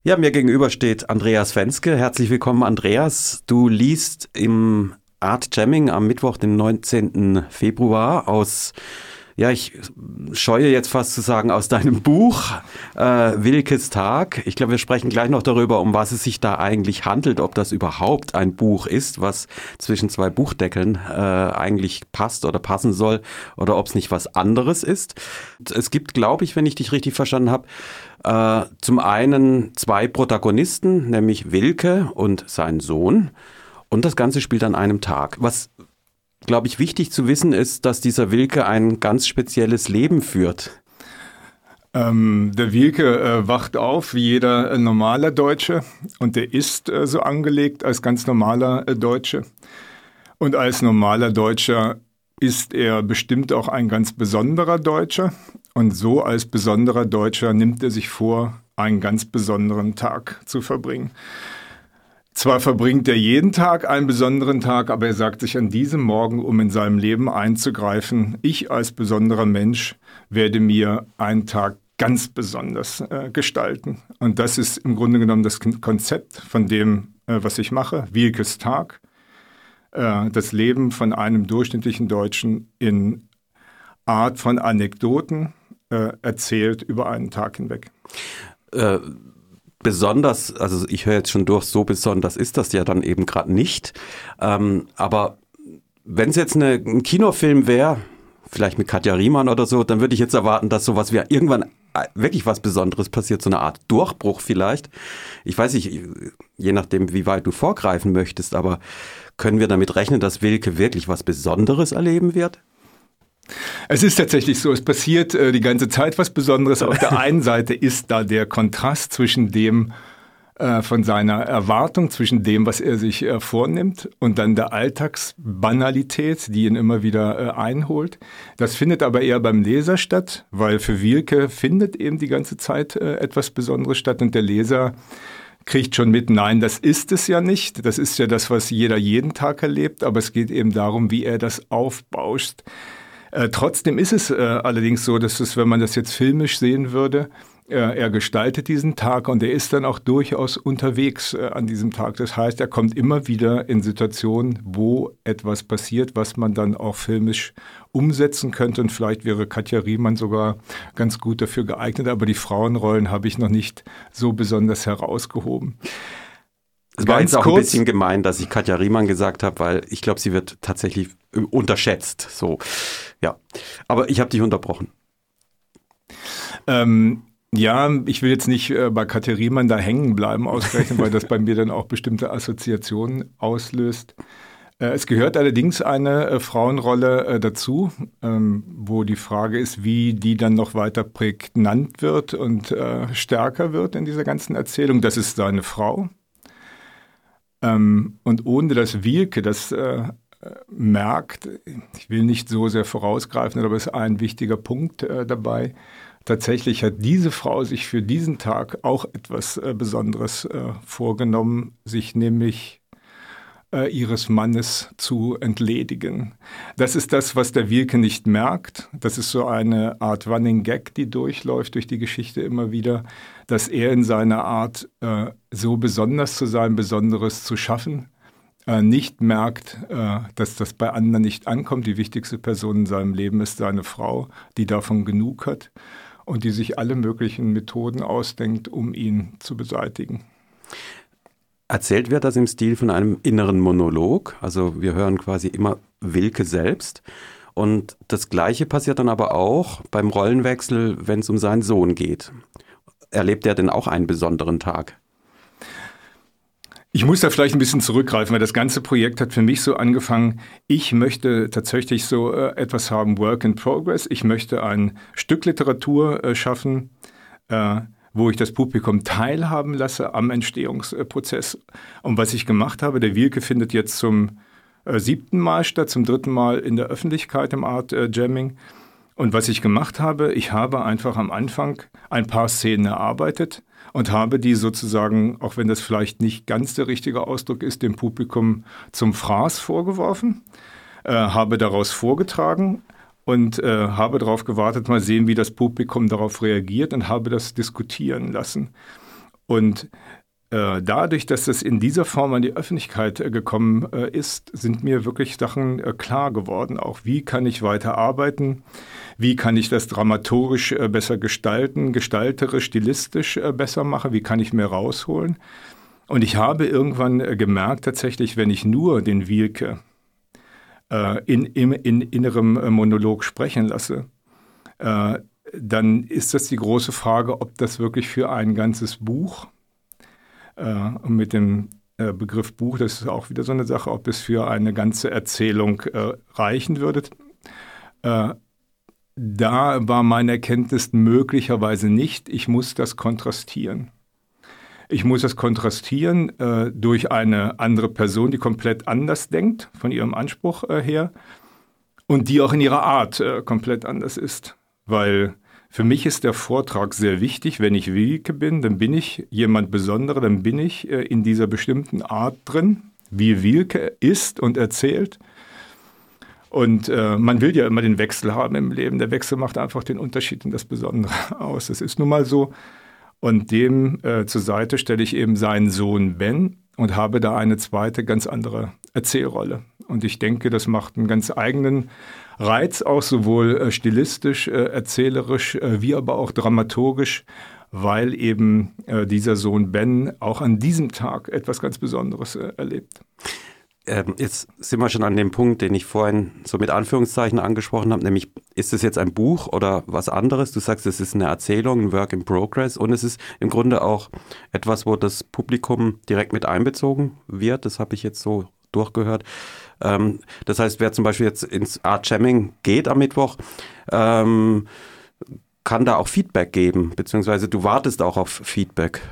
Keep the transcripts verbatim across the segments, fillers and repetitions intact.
Ja, mir gegenüber steht Andreas Venzke. Herzlich willkommen, Andreas. Du liest im Art Jamming am Mittwoch, den neunzehnten Februar aus, ja, ich scheue jetzt fast zu sagen, aus deinem Buch äh, Wilkes Tag. Ich glaube, wir sprechen gleich noch darüber, um was es sich da eigentlich handelt, ob das überhaupt ein Buch ist, was zwischen zwei Buchdeckeln äh, eigentlich passt oder passen soll, oder ob es nicht was anderes ist. Es gibt, glaube ich, wenn ich dich richtig verstanden habe, äh, zum einen zwei Protagonisten, nämlich Wilke und sein Sohn. Und das Ganze spielt an einem Tag. Was, glaube ich, wichtig zu wissen ist, dass dieser Wilke ein ganz spezielles Leben führt. Ähm, der Wilke äh, wacht auf wie jeder äh, normale Deutsche und der ist äh, so angelegt als ganz normaler äh, Deutsche. Und als normaler Deutscher ist er bestimmt auch ein ganz besonderer Deutscher. Und so als besonderer Deutscher nimmt er sich vor, einen ganz besonderen Tag zu verbringen. Zwar verbringt er jeden Tag einen besonderen Tag, aber er sagt sich an diesem Morgen, um in seinem Leben einzugreifen, ich als besonderer Mensch werde mir einen Tag ganz besonders äh, gestalten. Und das ist im Grunde genommen das Konzept von dem, äh, was ich mache, Wilkes Tag. Äh, das Leben von einem durchschnittlichen Deutschen in Art von Anekdoten äh, erzählt über einen Tag hinweg. Äh Besonders, also ich höre jetzt schon durch, so besonders ist das ja dann eben gerade nicht. Ähm, aber wenn es jetzt eine, ein Kinofilm wäre, vielleicht mit Katja Riemann oder so, dann würde ich jetzt erwarten, dass sowas wie irgendwann wirklich was Besonderes passiert, so eine Art Durchbruch vielleicht. Ich weiß nicht, je nachdem, wie weit du vorgreifen möchtest, aber können wir damit rechnen, dass Wilke wirklich was Besonderes erleben wird? Es ist tatsächlich so, es passiert äh, die ganze Zeit was Besonderes. Auf der einen Seite ist da der Kontrast zwischen dem äh, von seiner Erwartung, zwischen dem, was er sich äh, vornimmt und dann der Alltagsbanalität, die ihn immer wieder äh, einholt. Das findet aber eher beim Leser statt, weil für Wilke findet eben die ganze Zeit äh, etwas Besonderes statt und der Leser kriegt schon mit, nein, das ist es ja nicht. Das ist ja das, was jeder jeden Tag erlebt, aber es geht eben darum, wie er das aufbauscht. Äh, trotzdem ist es äh, allerdings so, dass es, wenn man das jetzt filmisch sehen würde, äh, er gestaltet diesen Tag und er ist dann auch durchaus unterwegs äh, an diesem Tag. Das heißt, er kommt immer wieder in Situationen, wo etwas passiert, was man dann auch filmisch umsetzen könnte. Und vielleicht wäre Katja Riemann sogar ganz gut dafür geeignet, aber die Frauenrollen habe ich noch nicht so besonders herausgehoben. Es war jetzt auch ein bisschen gemein, dass ich Katja Riemann gesagt habe, weil ich glaube, sie wird tatsächlich unterschätzt. So, ja. Aber ich habe dich unterbrochen. Ähm, ja, ich will jetzt nicht äh, bei Katja Riemann da hängen bleiben ausgerechnet, weil das bei mir dann auch bestimmte Assoziationen auslöst. Äh, es gehört allerdings eine äh, Frauenrolle äh, dazu, ähm, wo die Frage ist, wie die dann noch weiter prägnant wird und äh, stärker wird in dieser ganzen Erzählung. Das ist seine Frau. Ähm, und ohne dass Wilke das äh, merkt, ich will nicht so sehr vorausgreifen, aber es ist ein wichtiger Punkt äh, dabei. Tatsächlich hat diese Frau sich für diesen Tag auch etwas äh, Besonderes äh, vorgenommen, sich nämlich äh, ihres Mannes zu entledigen. Das ist das, was der Wilke nicht merkt. Das ist so eine Art Running Gag, die durchläuft durch die Geschichte immer wieder, dass er in seiner Art, äh, so besonders zu sein, Besonderes zu schaffen, äh, nicht merkt, äh, dass das bei anderen nicht ankommt. Die wichtigste Person in seinem Leben ist seine Frau, die davon genug hat und die sich alle möglichen Methoden ausdenkt, um ihn zu beseitigen. Erzählt wird das im Stil von einem inneren Monolog. Also wir hören quasi immer Wilke selbst. Und das Gleiche passiert dann aber auch beim Rollenwechsel, wenn es um seinen Sohn geht. Erlebt er denn auch einen besonderen Tag? Ich muss da vielleicht ein bisschen zurückgreifen, weil das ganze Projekt hat für mich so angefangen, ich möchte tatsächlich so äh, etwas haben, Work in Progress. Ich möchte ein Stück Literatur äh, schaffen, äh, wo ich das Publikum teilhaben lasse am Entstehungsprozess. Und was ich gemacht habe, der Wilke findet jetzt zum äh, siebten Mal statt, zum dritten Mal in der Öffentlichkeit im Art äh, Jamming. Und was ich gemacht habe, ich habe einfach am Anfang ein paar Szenen erarbeitet und habe die sozusagen, auch wenn das vielleicht nicht ganz der richtige Ausdruck ist, dem Publikum zum Fraß vorgeworfen, äh, habe daraus vorgetragen und äh, habe darauf gewartet, mal sehen, wie das Publikum darauf reagiert und habe das diskutieren lassen. Und äh, dadurch, dass das in dieser Form an die Öffentlichkeit äh, gekommen äh, ist, sind mir wirklich Sachen äh, klar geworden. Auch wie kann ich weiter arbeiten? Wie kann ich das dramaturgisch äh, besser gestalten, gestalterisch, stilistisch äh, besser machen? Wie kann ich mehr rausholen? Und ich habe irgendwann äh, gemerkt, tatsächlich, wenn ich nur den Wielke äh, in, in, in innerem äh, Monolog sprechen lasse, äh, dann ist das die große Frage, ob das wirklich für ein ganzes Buch, äh, und mit dem äh, Begriff Buch, das ist auch wieder so eine Sache, ob es für eine ganze Erzählung äh, reichen würde. Äh, da war meine Erkenntnis möglicherweise nicht, ich muss das kontrastieren. Ich muss das kontrastieren äh, durch eine andere Person, die komplett anders denkt, von ihrem Anspruch äh, her, und die auch in ihrer Art äh, komplett anders ist. Weil für mich ist der Vortrag sehr wichtig. Wenn ich Wielke bin, dann bin ich jemand Besonderer, dann bin ich äh, in dieser bestimmten Art drin, wie Wielke ist und erzählt. Und äh, man will ja immer den Wechsel haben im Leben. Der Wechsel macht einfach den Unterschied und das Besondere aus. Das ist nun mal so. Und dem äh, zur Seite stelle ich eben seinen Sohn Ben und habe da eine zweite, ganz andere Erzählrolle. Und ich denke, das macht einen ganz eigenen Reiz auch, sowohl äh, stilistisch, äh, erzählerisch, äh, wie aber auch dramaturgisch, weil eben äh, dieser Sohn Ben auch an diesem Tag etwas ganz Besonderes äh, erlebt. Ähm, jetzt sind wir schon an dem Punkt, den ich vorhin so mit Anführungszeichen angesprochen habe, nämlich ist es jetzt ein Buch oder was anderes? Du sagst, es ist eine Erzählung, ein Work in Progress, und es ist im Grunde auch etwas, wo das Publikum direkt mit einbezogen wird. Das habe ich jetzt so durchgehört. Ähm, das heißt, wer zum Beispiel jetzt ins Art Jamming geht am Mittwoch, ähm, kann da auch Feedback geben, beziehungsweise du wartest auch auf Feedback.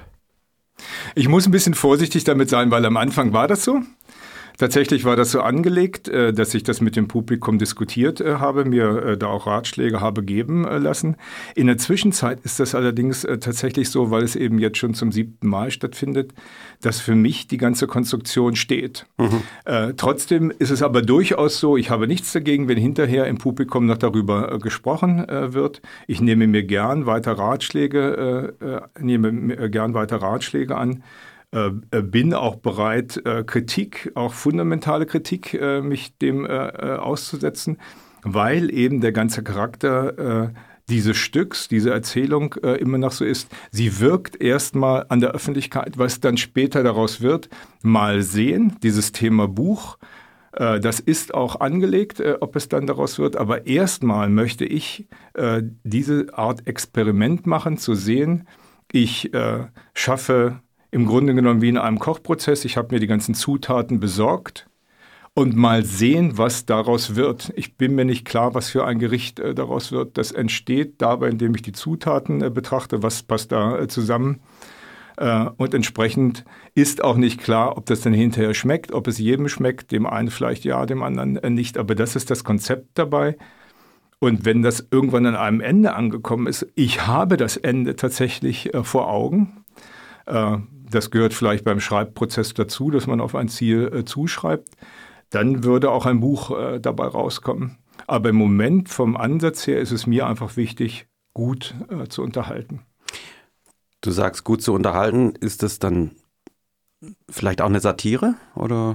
Ich muss ein bisschen vorsichtig damit sein, weil am Anfang war das so. Tatsächlich war das so angelegt, dass ich das mit dem Publikum diskutiert habe, mir da auch Ratschläge habe geben lassen. In der Zwischenzeit ist das allerdings tatsächlich so, weil es eben jetzt schon zum siebten Mal stattfindet, dass für mich die ganze Konstruktion steht. Mhm. Äh, trotzdem ist es aber durchaus so, ich habe nichts dagegen, wenn hinterher im Publikum noch darüber äh, gesprochen äh, wird. Ich nehme mir gern weiter Ratschläge, äh, äh, nehme mir gern weiter Ratschläge an. Äh, bin auch bereit, äh, Kritik, auch fundamentale Kritik, äh, mich dem äh, auszusetzen, weil eben der ganze Charakter äh, dieses Stücks, diese Erzählung äh, immer noch so ist. Sie wirkt erstmal an der Öffentlichkeit, was dann später daraus wird, mal sehen, dieses Thema Buch. Äh, das ist auch angelegt, äh, ob es dann daraus wird, aber erstmal möchte ich äh, diese Art Experiment machen, zu sehen, ich äh, schaffe im Grunde genommen wie in einem Kochprozess. Ich habe mir die ganzen Zutaten besorgt und mal sehen, was daraus wird. Ich bin mir nicht klar, was für ein Gericht äh, daraus wird. Das entsteht dabei, indem ich die Zutaten äh, betrachte, was passt da äh, zusammen. Äh, und entsprechend ist auch nicht klar, ob das dann hinterher schmeckt, ob es jedem schmeckt, dem einen vielleicht ja, dem anderen äh, nicht. Aber das ist das Konzept dabei. Und wenn das irgendwann an einem Ende angekommen ist, ich habe das Ende tatsächlich äh, vor Augen. Äh, Das gehört vielleicht beim Schreibprozess dazu, dass man auf ein Ziel äh, zuschreibt. Dann würde auch ein Buch äh, dabei rauskommen. Aber im Moment vom Ansatz her ist es mir einfach wichtig, gut äh, zu unterhalten. Du sagst, gut zu unterhalten. Ist das dann vielleicht auch eine Satire? Oder?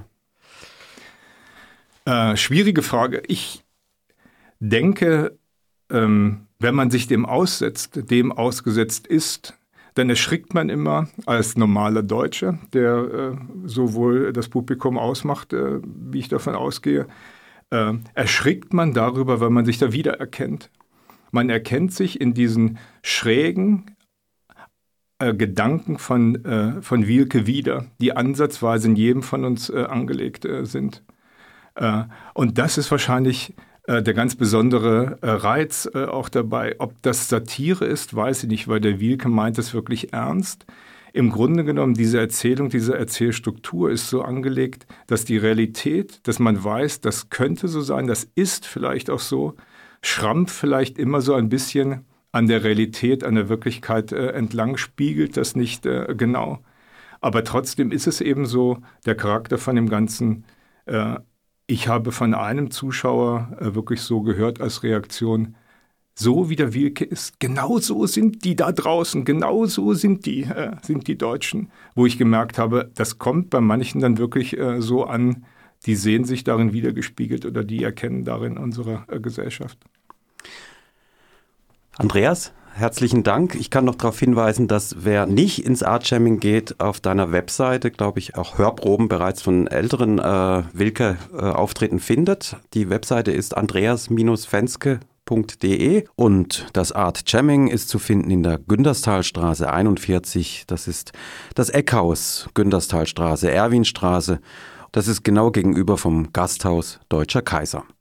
Äh, schwierige Frage. Ich denke, ähm, wenn man sich dem aussetzt, dem ausgesetzt ist, dann erschrickt man immer als normaler Deutscher, der äh, sowohl das Publikum ausmacht, äh, wie ich davon ausgehe, äh, erschrickt man darüber, weil man sich da wiedererkennt. Man erkennt sich in diesen schrägen äh, Gedanken von, äh, von Wielke wieder, die ansatzweise in jedem von uns äh, angelegt äh, sind. Äh, und das ist wahrscheinlich der ganz besondere Reiz äh, auch dabei. Ob das Satire ist, weiß ich nicht, weil der Wielke meint es wirklich ernst. Im Grunde genommen, diese Erzählung, diese Erzählstruktur ist so angelegt, dass die Realität, dass man weiß, das könnte so sein, das ist vielleicht auch so, schrammt vielleicht immer so ein bisschen an der Realität, an der Wirklichkeit äh, entlang, spiegelt das nicht äh, genau. Aber trotzdem ist es eben so, der Charakter von dem Ganzen. äh, Ich habe von einem Zuschauer äh, wirklich so gehört als Reaktion, so wie der Wilke ist, genau so sind die da draußen, genau so sind die, äh, sind die Deutschen. Wo ich gemerkt habe, das kommt bei manchen dann wirklich äh, so an, die sehen sich darin wiedergespiegelt oder die erkennen darin unsere äh, Gesellschaft. Andreas, herzlichen Dank. Ich kann noch darauf hinweisen, dass wer nicht ins Art-Jamming geht, auf deiner Webseite, glaube ich, auch Hörproben bereits von älteren äh, Wilke-Auftritten äh, findet. Die Webseite ist andreas Fenske punkt de und das Art-Jamming ist zu finden in der Günterstalstraße einundvierzig. Das ist das Eckhaus Günterstalstraße, Erwinstraße. Das ist genau gegenüber vom Gasthaus Deutscher Kaiser.